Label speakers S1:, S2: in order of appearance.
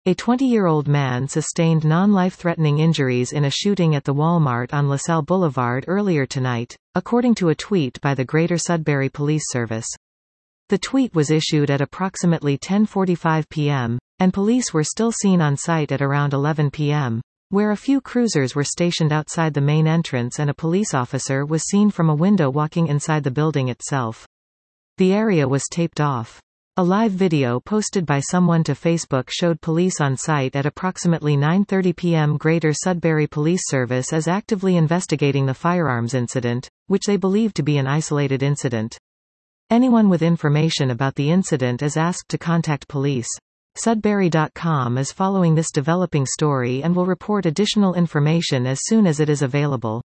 S1: A 20-year-old man sustained non-life-threatening injuries in a shooting at the Walmart on LaSalle Boulevard earlier tonight, according to a tweet by the Greater Sudbury Police Service. The tweet was issued at approximately 10:45 p.m., and police were still seen on site at around 11 p.m., where a few cruisers were stationed outside the main entrance and a police officer was seen from a window walking inside the building itself. The area was taped off. A live video posted by someone to Facebook showed police on site at approximately 9:30 p.m. Greater Sudbury Police Service is actively investigating the firearms incident, which they believe to be an isolated incident. Anyone with information about the incident is asked to contact police. Sudbury.com is following this developing story and will report additional information as soon as it is available.